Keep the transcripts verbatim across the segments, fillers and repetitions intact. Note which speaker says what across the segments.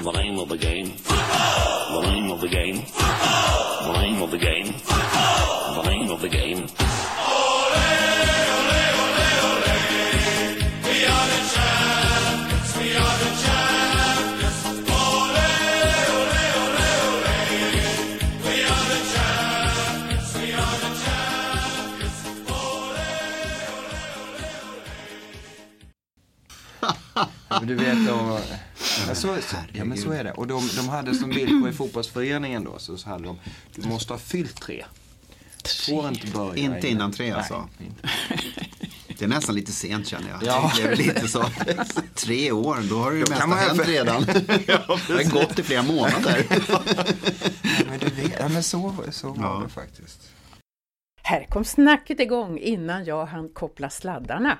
Speaker 1: The name of the game. The name of the game. The name of the game. The name of the game. Ole, ole, ole, ole. We are the champions. We are the champions. Ole, ole, ole, ole. We are the champions. We are the champions. Ole, ole, ole, ole.
Speaker 2: Men du vet då. Ja, så, så, ja, men så är det. Och de, de hade som villkor i fotbollsföreningen då, så hade de, du måste ha fyllt tre. Får inte börja.
Speaker 3: Inte innan tre alltså.
Speaker 2: Nej.
Speaker 3: Det är nästan lite sent känner jag.
Speaker 2: Ja.
Speaker 3: Det är lite så. Tre år, då har det ju mesta
Speaker 2: man
Speaker 3: hänt
Speaker 2: för...
Speaker 3: redan. Ja, det har gått i flera månader.
Speaker 2: Ja, men du vet, ja, men så, så var
Speaker 3: ja.
Speaker 2: det faktiskt.
Speaker 4: Här kom snacket igång innan jag hann koppla sladdarna.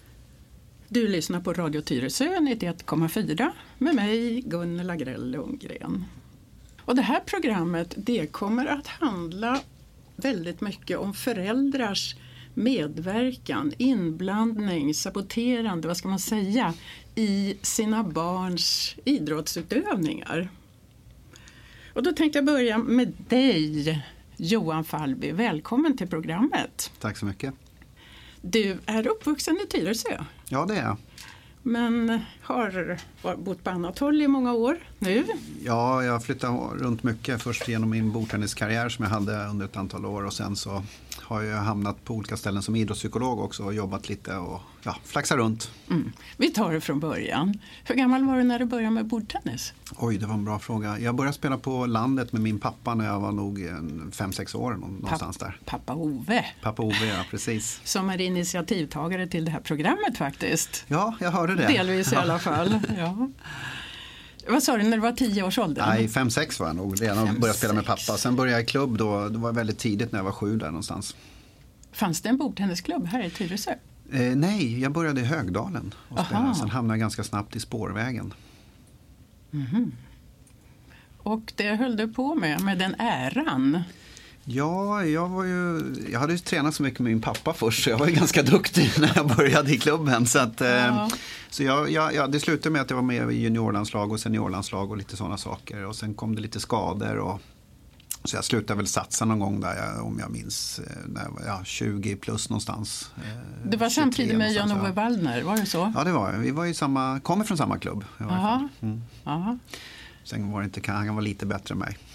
Speaker 4: Du lyssnar på Radio Tyresö nittioett komma fyra med mig Gunnel Agrell Lundgren. Och det här programmet det kommer att handla väldigt mycket om föräldrars medverkan, inblandning, saboterande, vad ska man säga, i sina barns idrottsutövningar. Och då tänkte jag börja med dig, Johan Falby. Välkommen till programmet.
Speaker 3: Tack så mycket.
Speaker 4: Du är uppvuxen i Tyresö.
Speaker 3: Ja, det är jag.
Speaker 4: Men har bott på annat håll i många år nu?
Speaker 3: Ja, jag flyttade runt mycket. Först genom min bordtenniskarriär som jag hade under ett antal år. Och sen så har jag hamnat på olika ställen som idrottspsykolog också. Och jobbat lite och ja, flaxat runt.
Speaker 4: Mm. Vi tar det från början. Hur gammal var du när du började med bordtennis?
Speaker 3: Oj, det var en bra fråga. Jag började spela på landet med min pappa när jag var nog fem sex år någonstans där.
Speaker 4: Pappa Ove.
Speaker 3: Pappa Ove, ja, precis.
Speaker 4: Som är initiativtagare till det här programmet faktiskt.
Speaker 3: Ja, jag hörde det.
Speaker 4: Delvis i alla fall, ja. Vad sa du när du var tio års ålder?
Speaker 3: Nej, fem sex var jag nog. Redan
Speaker 4: Fem,
Speaker 3: började spela med
Speaker 4: sex.
Speaker 3: pappa. Sen började jag i klubb då. Det var väldigt tidigt när jag var sju där någonstans.
Speaker 4: Fanns det en bordtennisklubb här i Tyresö?
Speaker 3: Eh, nej, jag började i Högdalen och
Speaker 4: Aha.
Speaker 3: spela. Sen hamnade jag ganska snabbt i Spårvägen.
Speaker 4: Mm-hmm. Och det höll du på med, med den äran?
Speaker 3: Ja, jag var ju, jag hade ju tränat så mycket med min pappa först så jag var ju ganska duktig när jag började i klubben. Så, att,
Speaker 4: Ja.
Speaker 3: eh, så jag, jag, ja, det slutade med att jag var med i juniorlandslag och seniorlandslag och lite sådana saker. Och sen kom det lite skador och så jag slutade väl satsa någon gång där, jag, om jag minns, när jag var ja, tjugo plus någonstans. Eh,
Speaker 4: Det var samtidigt med Jan-Ove
Speaker 3: ja.
Speaker 4: Waldner, var det så?
Speaker 3: Ja, det var jag. Vi var ju samma, kommer från samma klubb. I varje fall. Mm.
Speaker 4: Aha.
Speaker 3: Sen var det inte, han var lite bättre än mig.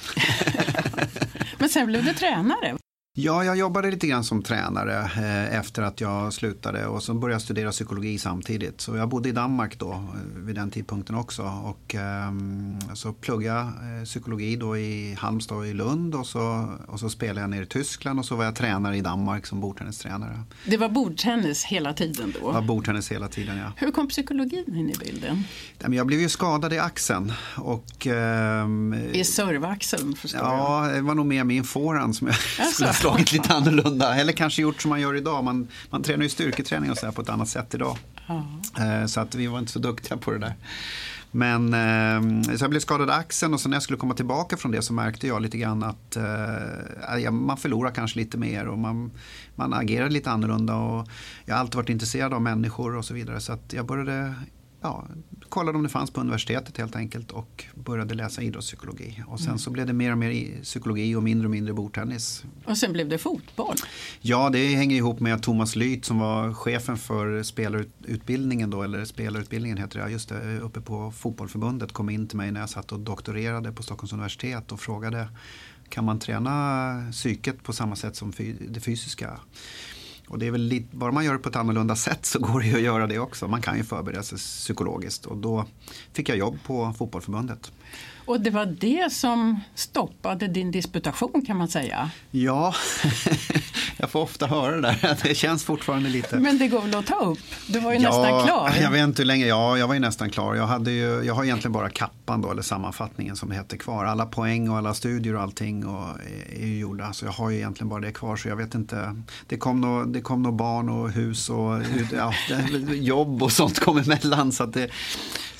Speaker 4: Men sen blev du tränare.
Speaker 3: Ja, jag jobbade lite grann som tränare eh, efter att jag slutade och så började jag studera psykologi samtidigt. Så jag bodde i Danmark då eh, vid den tidpunkten också och eh, så pluggade jag eh, psykologi då i Halmstad och i Lund och så, och så spelade jag ner i Tyskland och så var jag tränare i Danmark som bordtennistränare.
Speaker 4: Det var bordtennis hela tiden då?
Speaker 3: Det var bordtennis hela tiden, ja.
Speaker 4: Hur kom psykologin in i bilden?
Speaker 3: Jag blev ju skadad i axeln och... Eh,
Speaker 4: I servaxeln förstår jag.
Speaker 3: Ja, det var nog mer min forehand som jag skulle ha slagit lite annorlunda. Eller kanske gjort som man gör idag. Man, man tränar ju styrketräning och så här på ett annat sätt idag.
Speaker 4: Ja.
Speaker 3: Eh, så att vi var inte så duktiga på det där. Men eh, så jag blev skadad i axeln och så när jag skulle komma tillbaka från det så märkte jag lite grann att eh, man förlorar kanske lite mer och man, man agerar lite annorlunda och jag har alltid varit intresserad av människor och så vidare. Så att jag började... Ja, kollade om det fanns på universitetet helt enkelt och började läsa idrottspsykologi. Och sen mm. så blev det mer och mer psykologi och mindre och mindre bordtennis.
Speaker 4: Och sen blev det fotboll?
Speaker 3: Ja, det hänger ihop med att Thomas Lyth som var chefen för spelarutbildningen då, eller spelarutbildningen heter det, just det, uppe på fotbollförbundet kom in till mig när jag satt och doktorerade på Stockholms universitet och frågade kan man träna psyket på samma sätt som det fysiska? Och det är väl lite, bara man gör det på ett annorlunda sätt så går det ju att göra det också. Man kan ju förbereda sig psykologiskt och då fick jag jobb på fotbollförbundet.
Speaker 4: Och det var det som stoppade din disputation kan man säga?
Speaker 3: Ja, jag får ofta höra det där. Det känns fortfarande lite...
Speaker 4: Men det går väl att ta upp? Du var ju
Speaker 3: ja,
Speaker 4: nästan klar.
Speaker 3: Jag vet inte hur länge. Ja, jag var ju nästan klar. Jag, hade ju, jag har egentligen bara kappan då, eller sammanfattningen som det heter kvar. Alla poäng och alla studier och allting och är, är ju gjorda. Så jag har ju egentligen bara det kvar så jag vet inte. Det kom nog, det kom nog barn och hus och ja, jobb och sånt kom emellan så att det...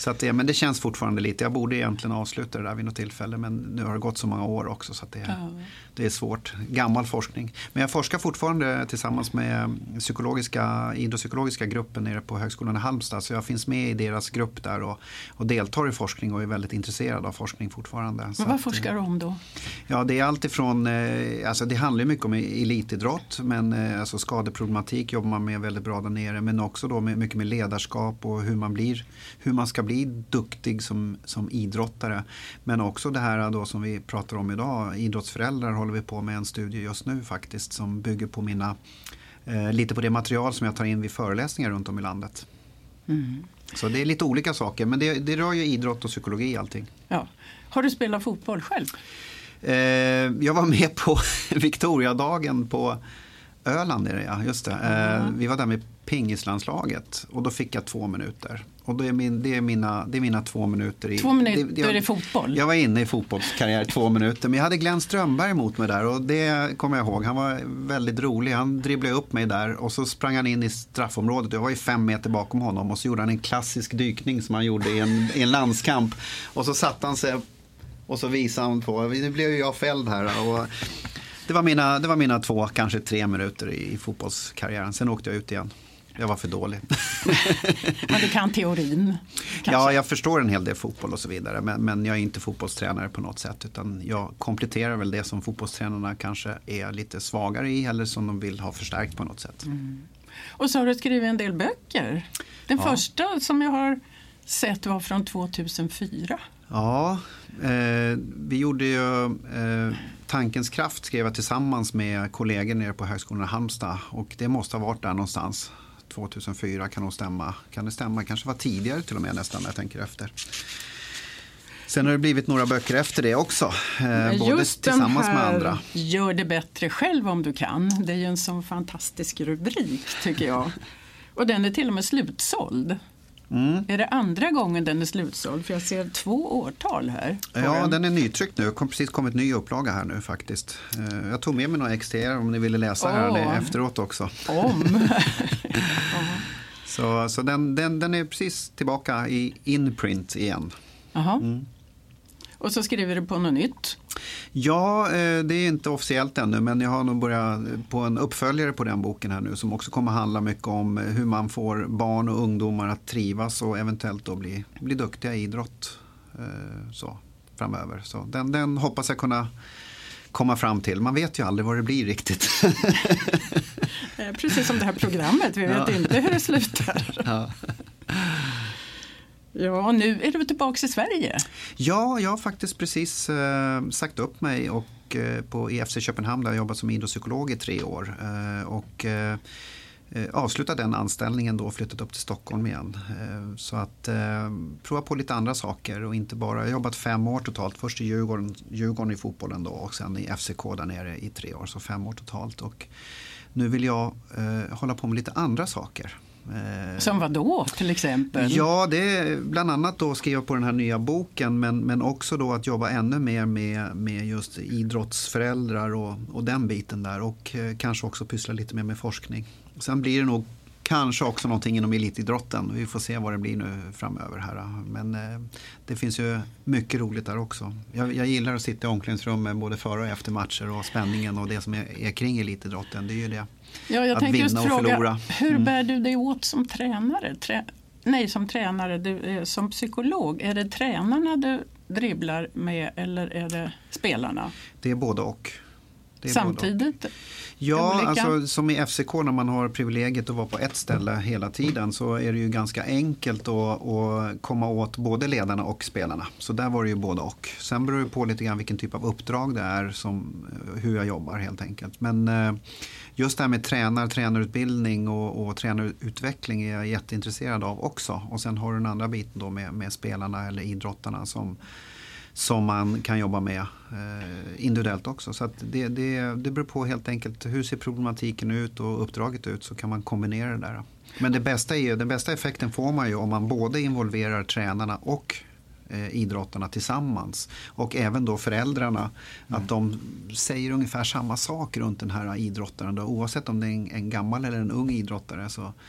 Speaker 3: Så att det, men det känns fortfarande lite. Jag borde egentligen avsluta det där vid något tillfälle, men nu har det gått så många år också så att det, ja. det är svårt. Gammal forskning. Men jag forskar fortfarande tillsammans med psykologiska, idrottspsykologiska gruppen nere på Högskolan i Halmstad. Så jag finns med i deras grupp där och, och deltar i forskning och är väldigt intresserad av forskning fortfarande.
Speaker 4: Men vad forskar du om då?
Speaker 3: Ja, det är allt ifrån, alltså det handlar mycket om elitidrott, men alltså skadeproblematik jobbar man med väldigt bra där nere, men också då med, mycket med ledarskap och hur man blir, hur man ska bli duktig som, som idrottare. Men också det här då som vi pratar om idag, idrottsföräldrar håller vi på med en studie just nu faktiskt som bygger på mina, eh, lite på det material som jag tar in vid föreläsningar runt om i landet. Mm. Så det är lite olika saker, men det, det rör ju idrott och psykologi allting.
Speaker 4: Ja. Har du spelat fotboll själv?
Speaker 3: Eh, jag var med på Victoriadagen på Öland, är det, ja, just det. Eh, mm. Vi var där med pingislandslaget och då fick jag två minuter. Och det är, min, det är, mina, det är mina två minuter i...
Speaker 4: Två minuter det, jag, i fotboll?
Speaker 3: Jag var inne i fotbollskarriär två minuter. Men jag hade Glenn Strömberg emot mig där och det kommer jag ihåg. Han var väldigt rolig. Han dribblade upp mig där och så sprang han in i straffområdet. Jag var ju fem meter bakom honom och så gjorde han en klassisk dykning som han gjorde i en, i en landskamp. Och så satt han sig och så visade han på... Nu blev ju jag fälld här och... Det var, mina, det var mina två, kanske tre minuter i, i fotbollskarriären. Sen åkte jag ut igen. Jag var för dålig.
Speaker 4: Men du kan teorin? Kanske.
Speaker 3: Ja, jag förstår en hel del fotboll och så vidare. Men, men jag är inte fotbollstränare på något sätt. Utan jag kompletterar väl det som fotbollstränarna kanske är lite svagare i. Eller som de vill ha förstärkt på något sätt. Mm.
Speaker 4: Och så har du skrivit en del böcker. Den ja. första som jag har sett var från tvåtusenfyra.
Speaker 3: Ja, eh, vi gjorde ju... Eh, Tankens kraft skrev jag tillsammans med kollegor nere på Högskolan i Halmstad. Och det måste ha varit där någonstans. tvåtusenfyra kan nog stämma. Kan det stämma? Kanske var tidigare till och med nästan när jag tänker efter. Sen har det blivit några böcker efter det också. Eh, både tillsammans med andra.
Speaker 4: Gör det bättre själv om du kan. Det är ju en sån fantastisk rubrik tycker jag. Och den är till och med slutsåld. Mm. Är det andra gången den är slutsåld? För jag ser två årtal här.
Speaker 3: Ja,
Speaker 4: en...
Speaker 3: den är nytryckt nu. Det kom precis kommit ny upplaga här nu faktiskt. Jag tog med mig några X T R om ni ville läsa oh. här efteråt också.
Speaker 4: Om!
Speaker 3: så så den, den, den är precis tillbaka i inprint igen.
Speaker 4: Jaha. Mm. Och så skriver du på något nytt?
Speaker 3: Ja, det är inte officiellt ännu, men jag har nog börjat på en uppföljare på den boken här nu som också kommer handla mycket om hur man får barn och ungdomar att trivas och eventuellt då bli, bli duktiga i idrott så, framöver. Så den, den hoppas jag kunna komma fram till. Man vet ju aldrig vad det blir riktigt.
Speaker 4: Precis som det här programmet, vi vet ja. inte hur det slutar.
Speaker 3: Ja.
Speaker 4: Ja, nu är du tillbaka i Sverige.
Speaker 3: Ja, jag har faktiskt precis eh, sagt upp mig och, eh, på E F C Köpenhamn där jag jobbat som idrottspsykolog i tre år. Eh, och eh, avslutat den anställningen då och flyttat upp till Stockholm igen. Eh, så att eh, prova på lite andra saker och inte bara, jag har jobbat fem år totalt. Först i Djurgården, Djurgården i fotbollen då och sen i F C K där nere i tre år, så fem år totalt. Och nu vill jag eh, hålla på med lite andra saker.
Speaker 4: Som vad då till exempel?
Speaker 3: Ja, det är bland annat då skriva på den här nya boken men, men också då att jobba ännu mer med, med just idrottsföräldrar och, och den biten där och eh, kanske också pyssla lite mer med forskning. Sen blir det nog kanske också någonting inom elitidrotten. Vi får se vad det blir nu framöver här. Men eh, det finns ju mycket roligt där också. Jag, jag gillar att sitta i omklädningsrummet både före och efter matcher och spänningen och det som är, är kring elitidrotten. Det är ju det.
Speaker 4: Ja, jag
Speaker 3: att
Speaker 4: tänkte just fråga,
Speaker 3: förlora.
Speaker 4: Hur
Speaker 3: mm.
Speaker 4: bär du dig åt som tränare? Trä, nej, som tränare, du, som psykolog. Är det tränarna du dribblar med eller är det spelarna?
Speaker 3: Det är både och. Det är
Speaker 4: Samtidigt?
Speaker 3: Både och. Ja, alltså, som i F C K när man har privilegiet att vara på ett ställe hela tiden så är det ju ganska enkelt att, att komma åt både ledarna och spelarna. Så där var det ju både och. Sen beror det på lite grann vilken typ av uppdrag det är, som, hur jag jobbar helt enkelt. Men just det här med tränar, tränarutbildning och, och tränarutveckling är jag jätteintresserad av också. Och sen har du den andra biten då med, med spelarna eller idrottarna som som man kan jobba med eh, individuellt också. Så att det, det, det beror på helt enkelt hur ser problematiken ut och uppdraget ut, så kan man kombinera det där. Men det bästa är, den bästa effekten får man ju om man både involverar tränarna och eh, idrottarna tillsammans. Och även då föräldrarna, mm. att de säger ungefär samma sak runt den här idrottaren. Då, oavsett om det är en, en gammal eller en ung idrottare så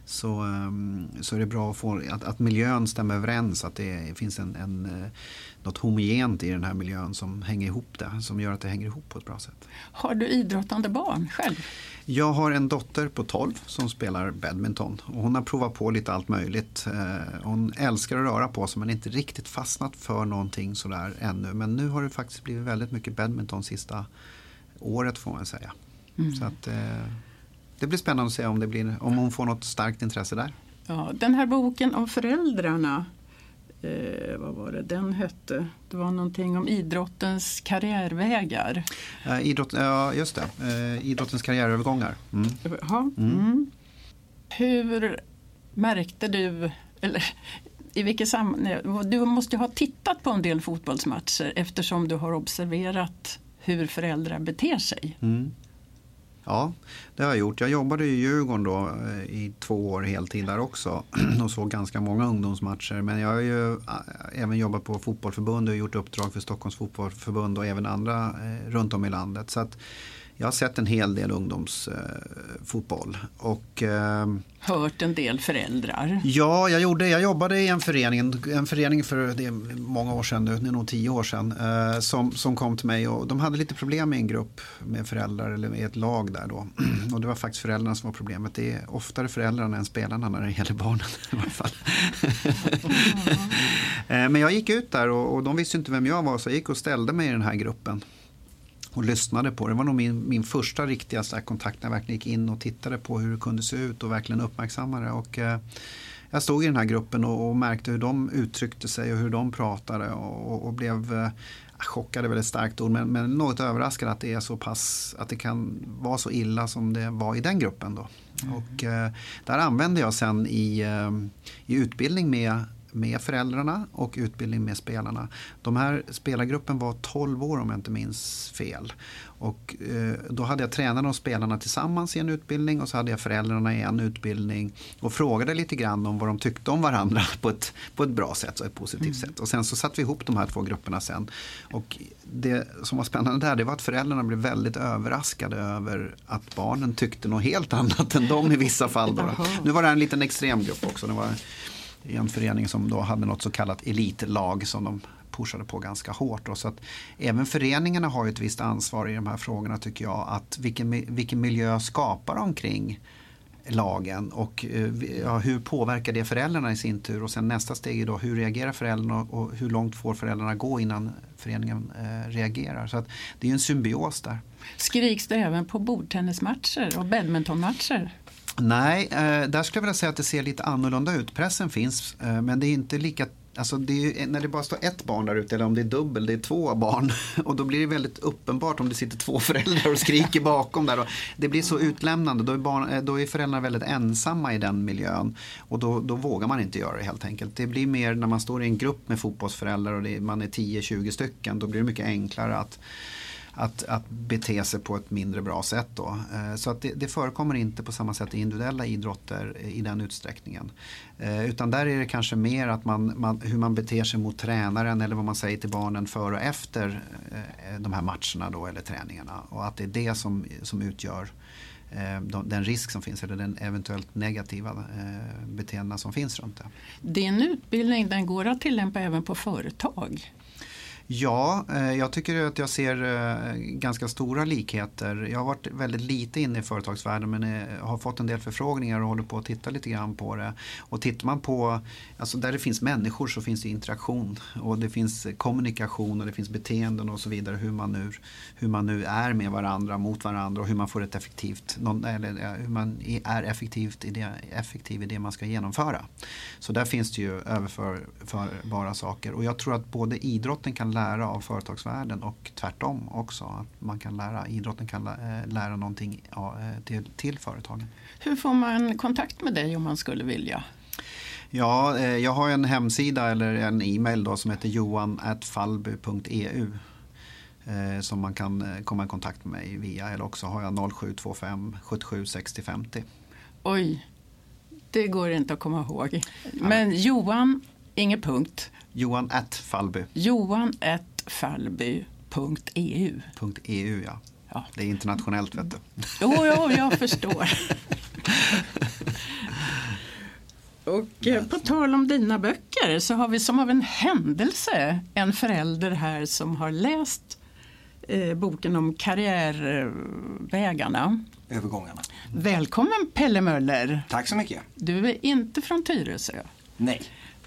Speaker 3: så, så är det bra att, få, att, att miljön stämmer överens, att det finns en, en, något homogent i den här miljön som hänger ihop det, som gör att det hänger ihop på ett bra sätt.
Speaker 4: Har du idrottande barn själv?
Speaker 3: Jag har en dotter på tolv som spelar badminton och hon har provat på lite allt möjligt. Hon älskar att röra på sig men inte riktigt fastnat för någonting sådär ännu. Men nu har det faktiskt blivit väldigt mycket badminton sista året får man säga. Mm. Så att, det blir spännande att se om, det blir, om hon får något starkt intresse där.
Speaker 4: Ja, den här boken om föräldrarna, eh, vad var det den hette? Det var någonting om idrottens karriärvägar.
Speaker 3: Ja, idrott, ja just det. Eh, idrottens karriärövergångar. Mm.
Speaker 4: Ja, mm. Mm. Hur märkte du, eller i vilket sammanhang, du måste ju ha tittat på en del fotbollsmatcher eftersom du har observerat hur föräldrar beter sig.
Speaker 3: Mm. Ja, det har jag gjort. Jag jobbade i Djurgården då i två år heltid där också och såg ganska många ungdomsmatcher. Men jag har ju även jobbat på fotbollförbund och gjort uppdrag för Stockholms fotbollförbund och även andra eh, runt om i landet. Så att jag har sett en hel del ungdomsfotboll. Eh, och eh,
Speaker 4: hört en del föräldrar.
Speaker 3: Ja, jag gjorde. Jag jobbade i en förening, en förening för det är många år sedan nu, det är nog tio år sedan, eh, som, som kom till mig och de hade lite problem med en grupp med föräldrar eller med ett lag där då. Och det var faktiskt föräldrarna som var problemet. Det är oftare föräldrarna än spelarna när det gäller barnen i alla fall. eh, men jag gick ut där och, och de visste inte vem jag var så jag gick och ställde mig i den här gruppen. Och lyssnade på det. Det var nog min, min första riktiga så här, kontakt när jag verkligen gick in och tittade på hur det kunde se ut och verkligen uppmärksammade det. Och, eh, jag stod i den här gruppen och, och märkte hur de uttryckte sig och hur de pratade och, och blev eh, chockade, väldigt starkt ord, men, men något överraskad att det är så pass, att det kan vara så illa som det var i den gruppen då. Mm. Och eh, där använde jag sen i, eh, i utbildning med med föräldrarna och utbildning med spelarna. De här spelargruppen var tolv år om jag inte minns fel. Och eh, då hade jag tränarna och spelarna tillsammans i en utbildning och så hade jag föräldrarna i en utbildning och frågade lite grann om vad de tyckte om varandra på ett, på ett bra sätt och ett positivt mm. sätt. Och sen så satte vi ihop de här två grupperna sen. Och det som var spännande där det var att föräldrarna blev väldigt överraskade över att barnen tyckte något helt annat än de i vissa fall. Då. Nu var det en liten extrem grupp också. Det var i en förening som då hade något så kallat elitlag som de pushade på ganska hårt. Och så att även föreningarna har ju ett visst ansvar i de här frågorna tycker jag. Att vilken, vilken miljö skapar omkring lagen och ja, hur påverkar det föräldrarna i sin tur. Och sen nästa steg är då hur reagerar föräldrarna och hur långt får föräldrarna gå innan föreningen eh, reagerar. Så att det är ju en symbios där. Skriks
Speaker 4: det även på bordtennismatcher och badmintonmatcher?
Speaker 3: Nej, eh, där skulle jag vilja säga att det ser lite annorlunda ut. Pressen finns, eh, men det är inte lika... Alltså det är, när det bara står ett barn där ute eller om det är dubbel, det är två barn. Och då blir det väldigt uppenbart om det sitter två föräldrar och skriker bakom där. Och det blir så utlämnande, då är, barn, då är föräldrarna väldigt ensamma i den miljön. Och då, då vågar man inte göra det helt enkelt. Det blir mer när man står i en grupp med fotbollsföräldrar och det, man är tio tjugo stycken, då blir det mycket enklare att Att, att bete sig på ett mindre bra sätt då. Så att det, det förekommer inte på samma sätt i individuella idrotter i den utsträckningen. Utan där är det kanske mer att man, man, hur man beter sig mot tränaren eller vad man säger till barnen före och efter de här matcherna då, eller träningarna. Och att det är det som, som utgör den risk som finns eller den eventuellt negativa beteendena som finns runt det.
Speaker 4: Din utbildning den går att tillämpa även på företag?
Speaker 3: Ja, jag tycker att jag ser ganska stora likheter. Jag har varit väldigt lite inne i företagsvärlden men har fått en del förfrågningar och håller på att titta lite grann på det. Och tittar man på, alltså där det finns människor så finns det interaktion och det finns kommunikation och det finns beteenden och så vidare. Hur man nu, hur man nu är med varandra, mot varandra och hur man får ett effektivt, eller hur man är effektivt i det, effektiv i det man ska genomföra. Så där finns det ju överförbara saker och jag tror att både idrotten kan lära av företagsvärlden och tvärtom också. Att man kan lära, idrotten kan lära någonting till, till företagen.
Speaker 4: Hur får man kontakt med dig om man skulle vilja?
Speaker 3: Ja, jag har en hemsida eller en e-mail då som heter johan at fallby punkt e u som man kan komma i kontakt med mig via, eller också har jag noll sju två fem sju sju sex noll fem noll.
Speaker 4: Oj, det går inte att komma ihåg. Men ja. Johan, ingen punkt.
Speaker 3: Johan at Fallby.
Speaker 4: Johan at Fallby punkt e u.
Speaker 3: .eu, ja. ja. Det är internationellt, vet du.
Speaker 4: Jo, jo, jag förstår. Och eh, på tal om dina böcker så har vi som av en händelse en förälder här som har läst eh, boken om karriärvägarna.
Speaker 2: Övergångarna.
Speaker 4: Välkommen Pelle Möller.
Speaker 2: Tack så mycket.
Speaker 4: Du är inte från Tyresö.
Speaker 2: Nej.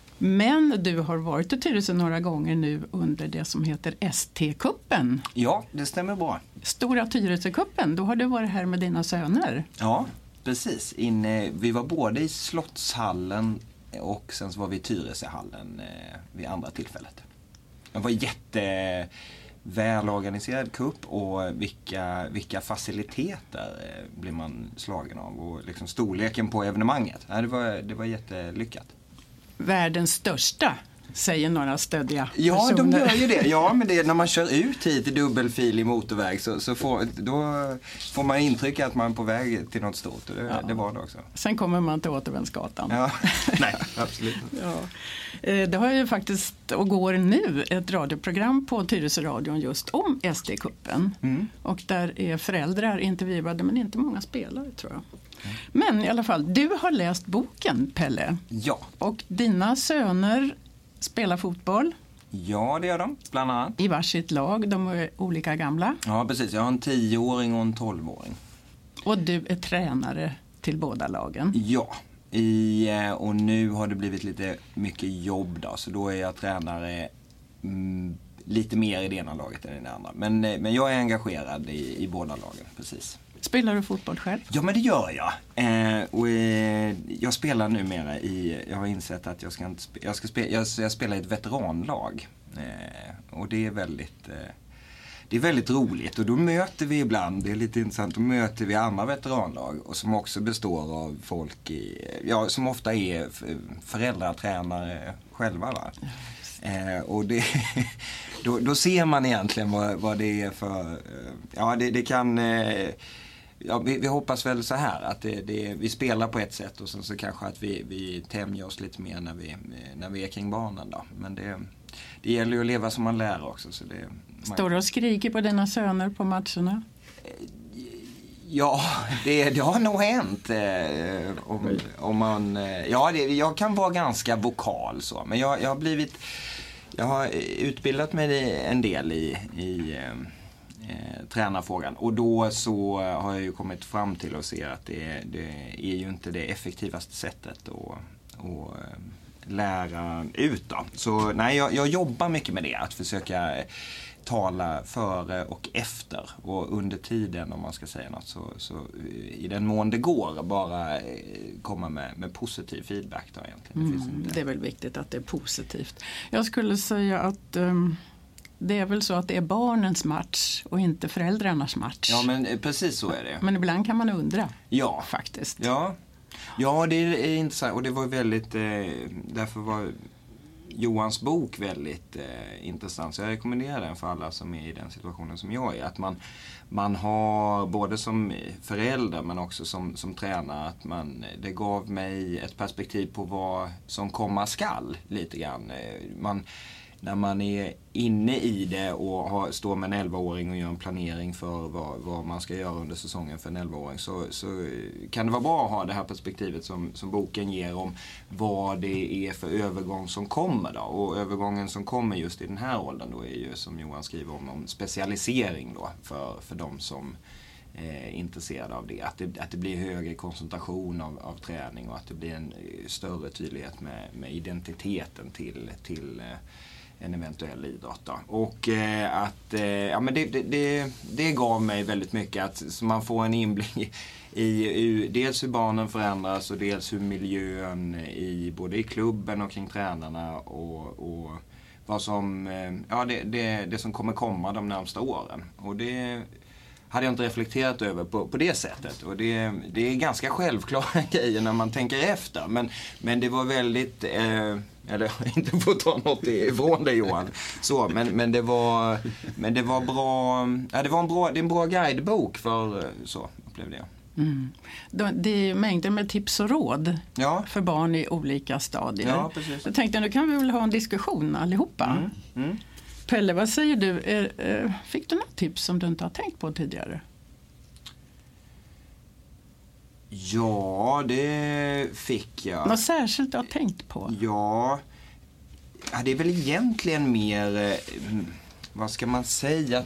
Speaker 4: Men du har varit i Tyresö några gånger nu under det som heter S T-kuppen.
Speaker 2: Ja, det stämmer bra.
Speaker 4: Stora Tyresö-kuppen, då har du varit här med dina söner.
Speaker 2: Ja, precis. Inne, vi var både i Slottshallen och sen så var vi i Tyresöhallen eh, vid andra tillfället. Det var jätte välorganiserad kupp och vilka, vilka faciliteter eh, blir man slagen av och liksom storleken på evenemanget. Ja, det var, det var jättelyckat.
Speaker 4: Världens största, säger några stöddiga
Speaker 2: Ja,
Speaker 4: personer.
Speaker 2: de gör ju det. Ja, men det, när man kör ut hit i dubbelfilig motorväg så, så får, då får man intryck att man är på väg till något stort. Och det,
Speaker 4: Ja.
Speaker 2: det var det också.
Speaker 4: Sen kommer man till Återvändsgatan.
Speaker 2: Ja. Nej, absolut.
Speaker 4: Ja. Det har ju faktiskt, och går nu, ett radioprogram på Tyresö-radion just om S T-kuppen.
Speaker 2: Mm.
Speaker 4: Och där är föräldrar intervjuade, men inte många spelare tror jag. Men i alla fall, du har läst boken, Pelle.
Speaker 2: Ja.
Speaker 4: Och dina söner spelar fotboll
Speaker 2: Ja, det gör de, bland annat.
Speaker 4: i varsitt lag. De är olika gamla.
Speaker 2: Ja, precis. Jag har en tioåring och en tolvåring.
Speaker 4: Och du är tränare till båda lagen.
Speaker 2: Ja, I, och nu har det blivit lite mycket jobb då. Så då är jag tränare mm, lite mer i det ena laget än i det andra. Men, men jag är engagerad i, i båda lagen, precis.
Speaker 4: Spelar du fotboll själv?
Speaker 2: Ja, men det gör jag. Eh, och, eh, jag spelar numera i, jag har insett att jag ska inte spe, jag ska spe, jag, jag spelar i ett veteranlag. Eh, och det är väldigt, eh, det är väldigt roligt. Och då möter vi ibland, det är lite intressant, då möter vi andra veteranlag. Och som också består av folk i, ja, som ofta är föräldratränare själva, va? Eh, och det, då, då ser man egentligen vad, vad det är för, eh, ja det, det kan, eh, ja, vi, vi hoppas väl så här att det, det, vi spelar på ett sätt och sen så kanske att vi, vi tämjer oss lite mer när vi, när vi är kring barnen då. Men det, det gäller ju att leva som man lär också. Så det, man...
Speaker 4: Står du och skriker på dina söner på matcherna?
Speaker 2: Ja, det, det har nog hänt. Eh, om, om man, eh, ja, det, jag kan vara ganska vokal så. Men jag, jag har blivit, jag har utbildat mig en del i, i eh, eh, tränarfrågan. Och då så har jag ju kommit fram till att se att det, det är ju inte det effektivaste sättet att, att lära ut då. Så nej, jag, jag jobbar mycket med det. Att försöka tala före och efter och under tiden, om man ska säga något, så, så i den mån det går bara komma med, med positiv feedback då egentligen. Det,
Speaker 4: Mm,
Speaker 2: inte...
Speaker 4: det är väl viktigt att det är positivt. Jag skulle säga att um, det är väl så att det är barnens match och inte föräldrarnas match.
Speaker 2: Ja, men precis så är det.
Speaker 4: Men ibland kan man undra,
Speaker 2: ja.
Speaker 4: faktiskt.
Speaker 2: Ja. Ja, det är intressant och det var väldigt, eh, därför var Johans bok väldigt eh, intressant. Så jag rekommenderar den för alla som är i den situationen som jag är. Att man, man har både som förälder men också som, som tränare. Att man, det gav mig ett perspektiv på vad som komma skall lite grann. Man, när man är inne i det och har, står med en elvaåring och gör en planering för vad, vad man ska göra under säsongen för en elvaåring så, så kan det vara bra att ha det här perspektivet som, som boken ger om vad det är för övergång som kommer då. Och övergången som kommer just i den här åldern då är ju, som Johan skriver om, om specialisering då för, för de som är intresserade av det. Att det, att det blir högre koncentration av, av träning och att det blir en större tydlighet med, med identiteten till, till en eventuell idrott då. Och eh, att eh, ja, men det, det, det, det gav mig väldigt mycket att så man får en inblick i, i dels hur barnen förändras och dels hur miljön i både i klubben och kring tränarna och, och vad som eh, ja, det, det, det som kommer komma de närmsta åren. Och det hade jag inte reflekterat över på, på det sättet. Och det, det är ganska självklara grejer när man tänker efter. Men, men det var väldigt, eh, eller inte få ta något ifrån dig Johan. Så, men, men, det var, men det var bra, ja, det var en bra, det är en bra guidebok för så, upplevde jag.
Speaker 4: Mm. Det är mängder med tips och råd
Speaker 2: ja.
Speaker 4: för barn i olika stadier.
Speaker 2: Ja, precis.
Speaker 4: Jag tänkte, nu kan vi väl ha en diskussion allihopa.
Speaker 2: Mm. Mm.
Speaker 4: Pelle, vad säger du? Är, fick du något tips som du inte har tänkt på tidigare?
Speaker 2: Ja, det fick jag.
Speaker 4: Något särskilt du har tänkt på?
Speaker 2: Ja, ja det är väl egentligen mer, vad ska man säga,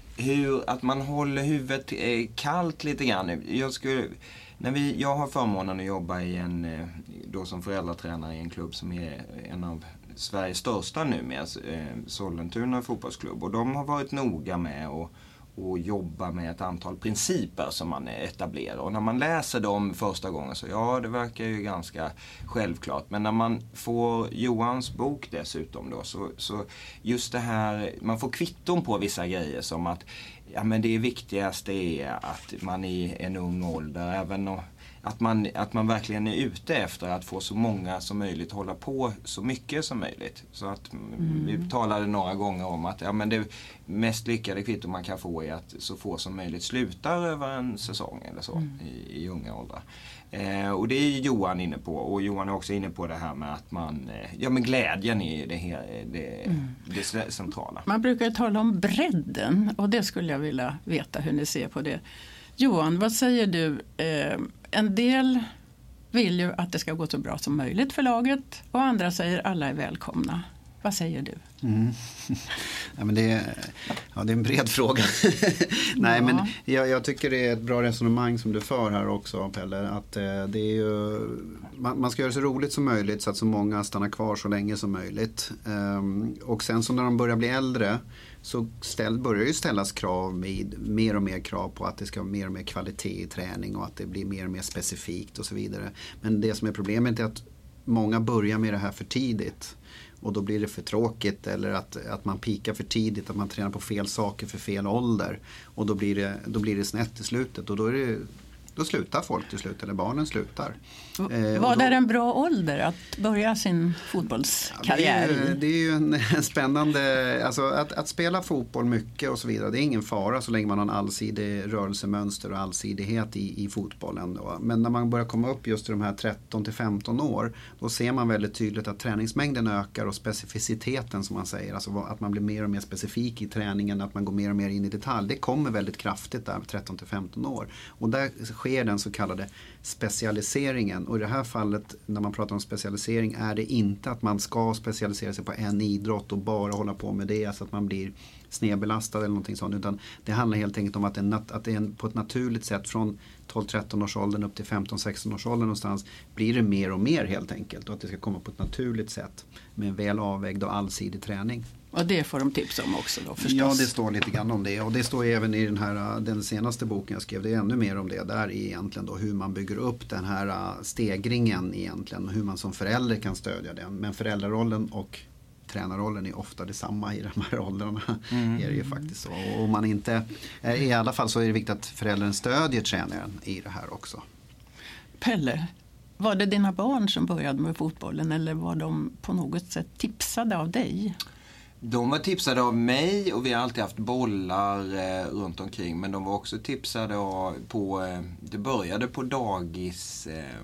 Speaker 2: hur, att man håller huvudet kallt lite grann. Jag, skulle, när vi, jag har förmånen att jobba i en, då som föräldratränare i en klubb som är en av Sveriges största nu med Sollentuna fotbollsklubb. Och de har varit noga med att och jobba med ett antal principer som man etablerar. Och när man läser dem första gången så ja, det verkar ju ganska självklart. Men när man får Johans bok dessutom då så, så just det här, man får kvitton på vissa grejer som att ja, men det viktigaste är att man i en ung ålder, även och, att man, att man verkligen är ute efter att få så många som möjligt hålla på så mycket som möjligt. Så att mm. vi talade några gånger om att ja, men det mest lyckade kvitto man kan få är att så få som möjligt slutar över en säsong eller så mm. i, i unga åldrar. Eh, och det är Johan inne på, och Johan är också inne på det här med att man, eh, ja men glädjen är det, här, det, mm. det centrala.
Speaker 4: Man brukar tala om bredden och det skulle jag vilja veta hur ni ser på det. Johan, vad säger du? Eh, en del vill ju att det ska gå så bra som möjligt för laget och andra säger alla är välkomna. Vad säger du?
Speaker 3: Mm. Ja, men det, är, ja, det är en bred fråga. Nej, ja. men jag, jag tycker det är ett bra resonemang som du för här också, Pelle. Att, eh, det är ju, man, man ska göra så roligt som möjligt så att så många stannar kvar så länge som möjligt. Um, och sen så när de börjar bli äldre så ställ, börjar ju ställas krav med mer och mer krav på att det ska vara mer och mer kvalitet i träning och att det blir mer och mer specifikt och så vidare. Men det som är problemet är att många börjar med det här för tidigt. Och då blir det för tråkigt eller att, att man pikar för tidigt, att man tränar på fel saker för fel ålder. Och då blir det, då blir det snett i slutet och då, är det, då slutar folk till slut, eller barnen slutar.
Speaker 4: Eh, Vad är en bra ålder att börja sin fotbollskarriär
Speaker 3: i? Ja, det, är, det är ju en, en spännande, alltså att, att spela fotboll mycket och så vidare, det är ingen fara så länge man har en allsidig rörelsemönster och allsidighet i, i fotbollen. Då. Men när man börjar komma upp just i de här tretton till femton år, då ser man väldigt tydligt att träningsmängden ökar och specificiteten som man säger, alltså att man blir mer och mer specifik i träningen, att man går mer och mer in i detalj, det kommer väldigt kraftigt där tretton till femton år. Och där sker den så kallade specialiseringen. Och i det här fallet när man pratar om specialisering är det inte att man ska specialisera sig på en idrott och bara hålla på med det så att man blir snedbelastad eller någonting sånt, utan det handlar helt enkelt om att det, nat- att det är på ett naturligt sätt från tolv tretton års åldern upp till femton sexton års åldern någonstans blir det mer och mer helt enkelt och att det ska komma på ett naturligt sätt med en väl avvägd och allsidig träning.
Speaker 4: Och det får de tips om också då förstås.
Speaker 3: Ja, det står lite grann om det och det står även i den här den senaste boken jag skrev, det är ännu mer om det där egentligen då, hur man bygger upp den här stegringen egentligen och hur man som förälder kan stödja den, men föräldrarollen och tränarrollen är ofta detsamma i de här åldrarna. Mm. Är det ju faktiskt så. Och om man inte, i alla fall så är det viktigt att föräldern stödjer tränaren i det här också.
Speaker 4: Pelle, var det dina barn som började med fotbollen eller var de på något sätt tipsade av dig?
Speaker 2: De var tipsade av mig och vi har alltid haft bollar eh, runt omkring, men de var också tipsade av, på, eh, det började på dagisplanen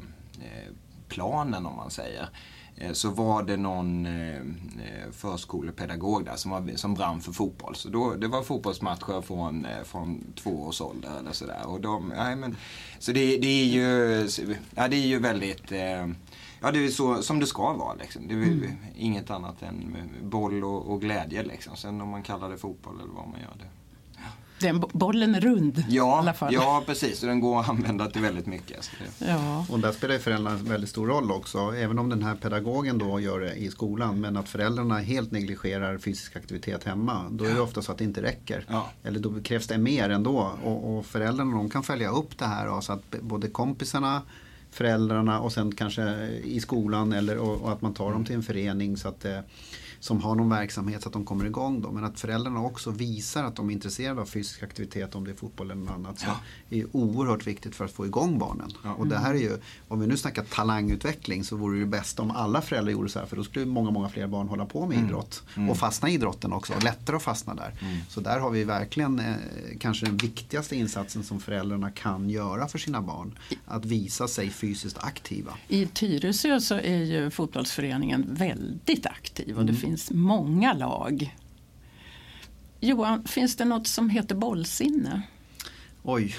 Speaker 2: eh, om man säger. Så var det någon eh, förskolepedagog där som, var, som brann för fotboll. Så då, det var fotbollsmatcher från, eh, från två års ålder eller sådär. Och de, nej, men, så det, det, är ju, ja, det är ju väldigt, eh, ja det är så som det ska vara liksom. Det är mm. inget annat än boll och, och glädje liksom. Sen om man kallar det fotboll eller vad man gör det.
Speaker 4: Den bollen är rund
Speaker 2: ja,
Speaker 4: i alla fall.
Speaker 2: Ja, precis. Och den går att använda till väldigt mycket. Så det...
Speaker 3: ja. Och där spelar föräldrarna en väldigt stor roll också. Även om den här pedagogen då gör det i skolan. Men att föräldrarna helt negligerar fysisk aktivitet hemma. Då är det ofta så att det inte räcker. Ja. Eller då krävs det mer ändå. Och, och föräldrarna de kan följa upp det här. Då, så att både kompisarna, föräldrarna och sen kanske i skolan. Eller, och, och att man tar dem till en förening så att som har någon verksamhet så att de kommer igång då. Men att föräldrarna också visar att de är intresserade av fysisk aktivitet, om det är fotboll eller något annat. Så ja. Det är oerhört viktigt för att få igång barnen. Ja. Och det här är ju, om vi nu snackar talangutveckling så vore det bäst om alla föräldrar gjorde så här. För då skulle många, många fler barn hålla på med idrott. Mm. Och fastna i idrotten också. Och lättare att fastna där. Mm. Så där har vi verkligen eh, kanske den viktigaste insatsen som föräldrarna kan göra för sina barn. Att visa sig fysiskt aktiva.
Speaker 4: I Tyresö så är ju fotbollsföreningen väldigt aktiv. Och mm. det finns många lag. Johan, finns det något som heter bollsinne?
Speaker 3: Oj.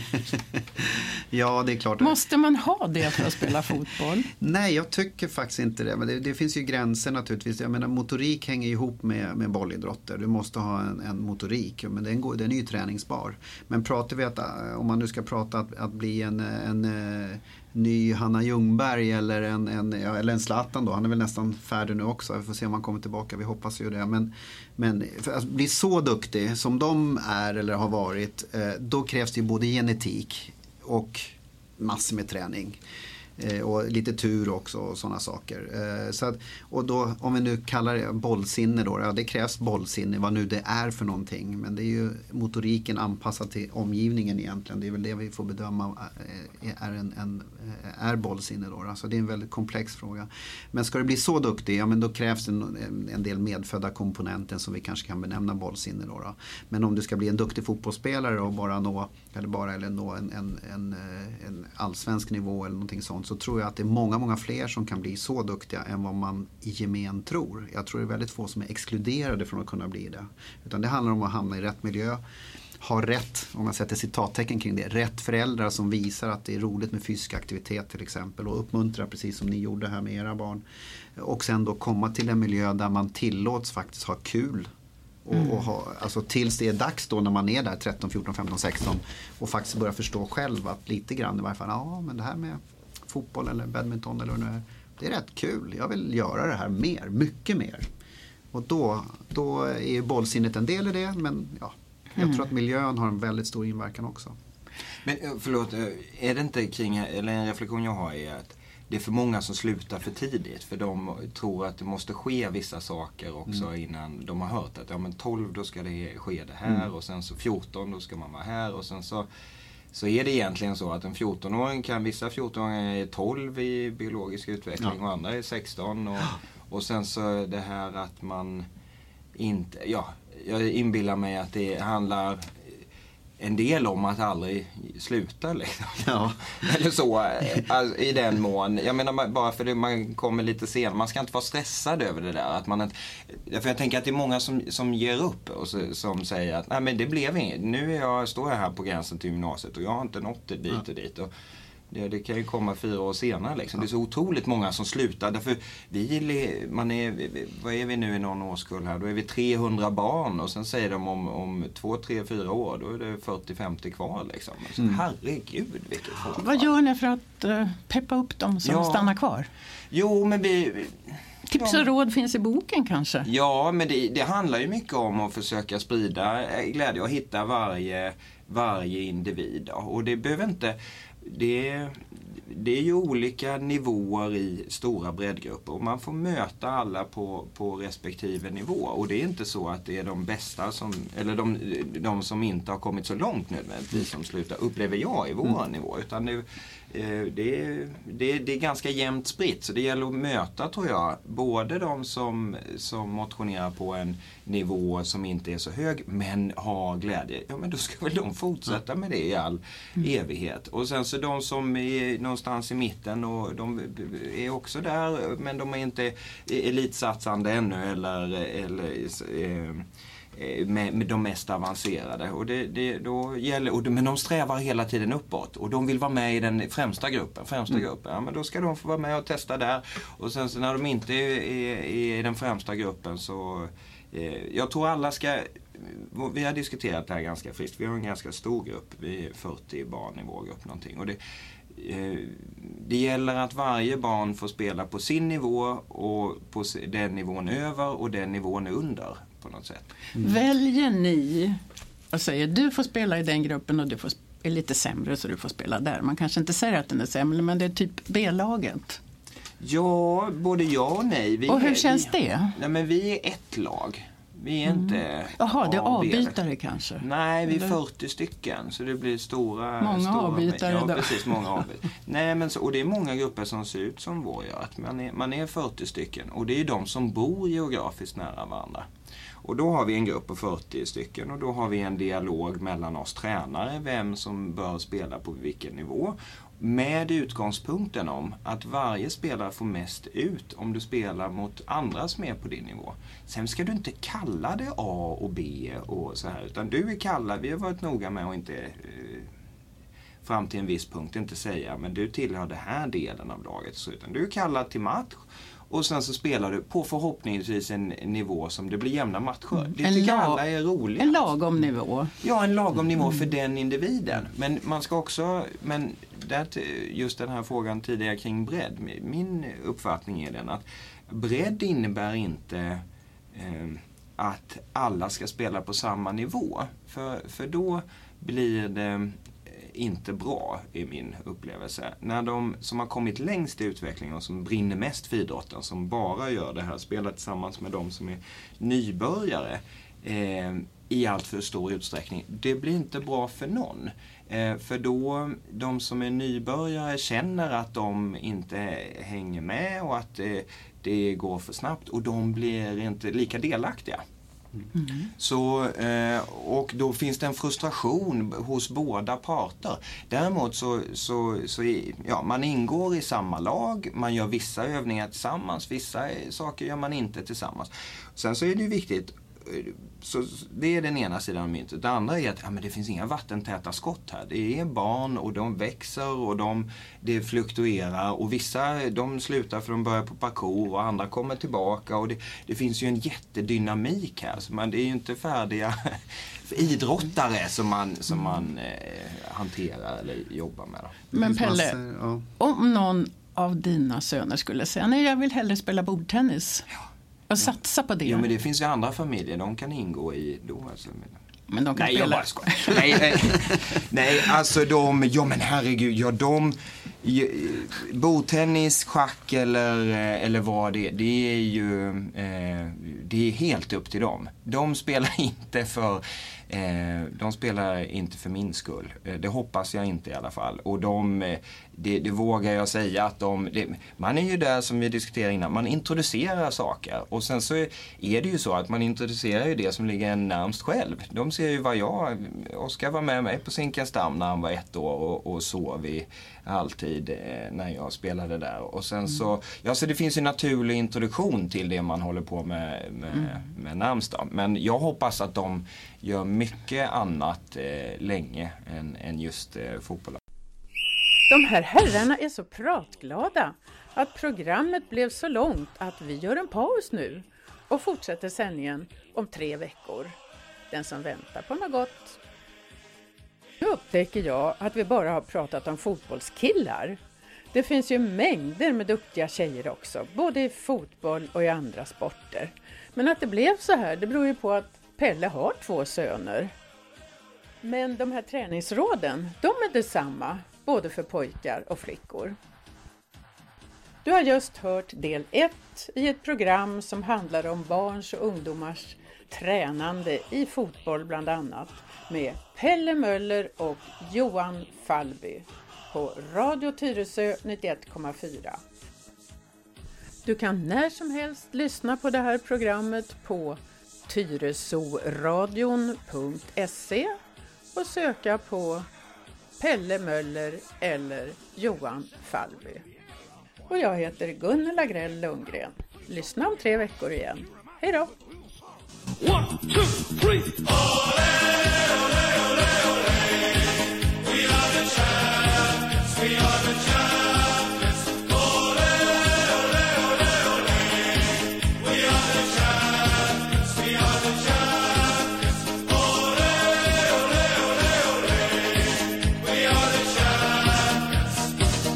Speaker 3: Ja, det är klart.
Speaker 4: Måste man ha det för att spela fotboll?
Speaker 3: Nej, jag tycker faktiskt inte det. Men det, det finns ju gränser naturligtvis. Jag menar, motorik hänger ihop med, med bollidrotter. Du måste ha en, en motorik, men den, går, den är ju träningsbar. Men pratar vi att, om man nu ska prata att, att bli en, en, en ny Hanna Ljungberg eller en, en, ja, eller en Zlatan då. Han är väl nästan färdig nu också. Vi får se om han kommer tillbaka. Vi hoppas ju det. Men, men för att bli så duktig som de är eller har varit, då krävs det ju både genetik och massor med träning. Eh, och lite tur också och sådana saker. Eh, så att, och då, om vi nu kallar det bollsinne då, ja, det krävs bollsinne, vad nu det är för någonting. Men det är ju motoriken anpassad till omgivningen egentligen. Det är väl det vi får bedöma eh, är, en, en, är bollsinne då. Alltså det är en väldigt komplex fråga. Men ska det bli så duktig, ja men då krävs det en, en del medfödda komponenter som vi kanske kan benämna bollsinne då, då. Men om du ska bli en duktig fotbollsspelare och bara nå, eller bara eller nå en, en, en, en allsvensk nivå eller någonting sånt, så tror jag att det är många, många fler som kan bli så duktiga än vad man i gemen tror. Jag tror det är väldigt få som är exkluderade från att kunna bli det. Utan det handlar om att hamna i rätt miljö, ha rätt, om man sätter citattecken kring det, rätt föräldrar som visar att det är roligt med fysisk aktivitet till exempel och uppmuntrar precis som ni gjorde här med era barn. Och sen då komma till en miljö där man tillåts faktiskt ha kul. Och, mm. och ha, alltså tills det är dags då när man är där tretton, fjorton, femton, sexton och faktiskt börja förstå själv att lite grann i varje fall, ja men det här med fotboll eller badminton eller vad det nu är, det är rätt kul. Jag vill göra det här mer, mycket mer. Och då, då är ju bollsinnet en del i det, men ja, jag mm. tror att miljön har en väldigt stor inverkan också.
Speaker 2: Men förlåt, är det inte kring, eller en reflektion jag har är att det är för många som slutar för tidigt, för de tror att det måste ske vissa saker också mm. innan de har hört att ja men tolv då ska det ske det här mm. och sen så fjorton då ska man vara här och sen så Så är det egentligen så att en fjorton-åring kan, vissa fjorton-åringar är tolv i biologisk utveckling ja. och andra är sexton. Och, och sen så det här att man inte, ja, jag inbillar mig att det handlar en del om att aldrig sluta liksom. Ja. Eller så, alltså, i den mån. Jag menar bara för att man kommer lite sen. Man ska inte vara stressad över det där. Att man inte, för jag tänker att det är många som, som ger upp och så, som säger att nej men det blev inget. Nu är jag, står jag här på gränsen till gymnasiet och jag har inte nått det dit och dit. Och det, det kan ju komma fyra år senare liksom. Det är så otroligt många som slutar. Därför vi, man är, vad är vi nu i någon årskull här? Då är vi trehundra barn och sen säger de om, om två, tre, fyra år då är det fyrtio femtio kvar liksom. Så, mm. Herregud vilket folk.
Speaker 4: Vad gör ni för att uh, peppa upp dem som ja. stannar kvar?
Speaker 2: Jo men vi...
Speaker 4: Tips och råd finns i boken kanske?
Speaker 2: Ja, men det, det handlar ju mycket om att försöka sprida glädje och hitta varje, varje individ. Och det behöver inte... Det, det är ju olika nivåer i stora breddgrupper och man får möta alla på, på respektive nivå. Och det är inte så att det är de bästa som, eller de, de som inte har kommit så långt nödvändigtvis som slutar, upplever jag i vår mm. nivå. Utan det, det, är, det, det är ganska jämnt spritt, så det gäller att möta, tror jag, både de som, som motionerar på en nivå som inte är så hög men har glädje. Ja, men då ska väl de fortsätta med det i all mm. evighet. Och sen så de som är någonstans i mitten och de är också där men de är inte elitsatsande ännu eller, eller eh, Med, med de mest avancerade och det, det då gäller och de, men de strävar hela tiden uppåt och de vill vara med i den främsta gruppen främsta mm. gruppen, ja, men då ska de få vara med och testa där och sen så när de inte är, är, är i den främsta gruppen så eh, jag tror alla ska, vi har diskuterat det här ganska friskt, vi har en ganska stor grupp, vi är fyrtio barn i vår grupp någonting och det det gäller att varje barn får spela på sin nivå och på den nivån över och den nivån under på något sätt.
Speaker 4: Mm. Väljer ni och säger du får spela i den gruppen och du får är lite sämre så du får spela där. Man kanske inte säger att den är sämre men det är typ B-laget.
Speaker 2: Ja, både ja och nej. Vi
Speaker 4: och hur
Speaker 2: är,
Speaker 4: känns
Speaker 2: vi,
Speaker 4: det?
Speaker 2: Nej, men vi är ett lag. Vi är mm. inte...
Speaker 4: Jaha, det är avbytare kanske?
Speaker 2: Nej, vi är fyrtio stycken. Så det blir stora...
Speaker 4: Många
Speaker 2: stora,
Speaker 4: avbytare
Speaker 2: ja,
Speaker 4: då.
Speaker 2: precis, många avbytare. Nej, men så, och det är många grupper som ser ut som vår gör. Att man, är, man är fyrtio stycken. Och det är de som bor geografiskt nära varandra. Och då har vi en grupp på fyrtio stycken. Och då har vi en dialog mellan oss tränare. Vem som bör spela på vilken nivå. med utgångspunkten om att varje spelare får mest ut om du spelar mot andra som är på din nivå. Sen ska du inte kalla det A och B och så här, utan du är kallad, vi har varit noga med att inte eh, fram till en viss punkt inte säga, men du tillhör den här delen av laget, så, utan du är kallad till match. Och sen så spelar du på förhoppningsvis en nivå som det blir jämna matcher.
Speaker 4: Mm.
Speaker 2: Det tycker alla är roligt.
Speaker 4: En lagom nivå.
Speaker 2: Ja, en lagom nivå mm. för den individen. Men man ska också, men det, just den här frågan tidigare kring bredd. Min uppfattning är den att bredd innebär inte eh, att alla ska spela på samma nivå. För, för då blir det inte bra i min upplevelse. När de som har kommit längst i utvecklingen och som brinner mest för idrotten, som bara gör det här, spelar tillsammans med de som är nybörjare eh, i allt för stor utsträckning, det blir inte bra för någon. Eh, för då de som är nybörjare känner att de inte hänger med och att eh, det går för snabbt, och de blir inte lika delaktiga. Mm. Så, eh, och då finns det en frustration hos båda parter. Däremot så, så, så ja, man ingår i samma lag, man gör vissa övningar tillsammans, vissa saker gör man inte tillsammans. Sen så är det ju viktigt, så det är den ena sidan av myntet. Det andra är att ja, men det finns inga vattentäta skott här. Det är barn och de växer och de, det fluktuerar, och vissa de slutar för de börjar på parkour och andra kommer tillbaka, och det, det finns ju en jättedynamik här, så man, det är ju inte färdiga idrottare som man, som man eh, hanterar eller jobbar med. Då.
Speaker 4: Men Pelle, om någon av dina söner skulle säga nej, jag vill hellre spela bordtennis. Ja. Och satsa på det.
Speaker 2: Ja, men det finns ju andra familjer, de kan ingå i då. Alltså.
Speaker 4: Men de kan
Speaker 2: nej,
Speaker 4: spela.
Speaker 2: Jag bara skojar. nej, nej, nej, alltså de, ja men herregud, ja de, bordtennis, schack eller, eller vad det är, det är ju, eh, det är helt upp till dem. De spelar inte för, eh, de spelar inte för min skull. Det hoppas jag inte i alla fall. Och de, det, det vågar jag säga att de, det, man är ju där som vi diskuterade innan, man introducerar saker. Och sen så är det ju så att man introducerar ju det som ligger närmast själv. De ser ju vad jag, Oskar var med mig på Zinkensdamm när han var ett år och, och sov i alltid eh, när jag spelade där. Och sen så, ja, så det finns en naturlig introduktion till det man håller på med, med, mm. med närmsta. Men jag hoppas att de gör mycket annat eh, länge än, än just eh, fotboll.
Speaker 4: De här herrarna är så pratglada att programmet blev så långt att vi gör en paus nu och fortsätter sändningen om tre veckor. Den som väntar på något gott. Nu upptäcker jag att vi bara har pratat om fotbollskillar. Det finns ju mängder med duktiga tjejer också, både i fotboll och i andra sporter. Men att det blev så här, det beror ju på att Pelle har två söner. Men de här träningsråden, de är detsamma, både för pojkar och flickor. Du har just hört del ett i ett program som handlar om barns och ungdomars tränande i fotboll bland annat, med Pelle Möller och Johan Falby på Radio Tyresö nittioett komma fyra. Du kan när som helst lyssna på det här programmet på tyresoradion punkt se och söka på Pelle Möller eller Johan Falby. Och jag heter Gunnel Agrell Lundgren. Lyssna om tre veckor igen. Hej då!
Speaker 5: One, two, three. Ole, ole, ole, ole. We are the champions. We are the champions. Ole, ole, ole, ole. We are the champions. We are the champions. Ole, ole, ole, ole. We are the champions.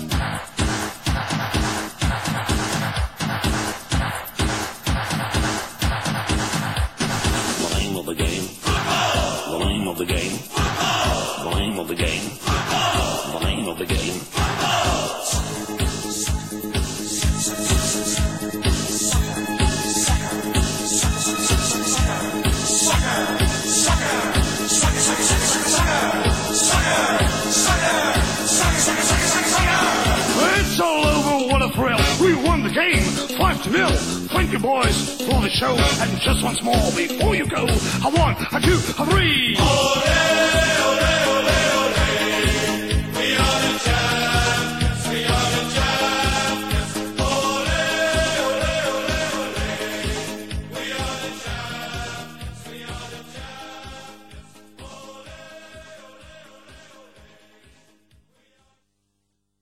Speaker 1: The name of the game. The name of the game. The name of the game. The name of the game.
Speaker 5: It's all over, what a thrill. We won the game, five to nil. Thank you boys for the show. And just once more before you go, a one, a two, a three.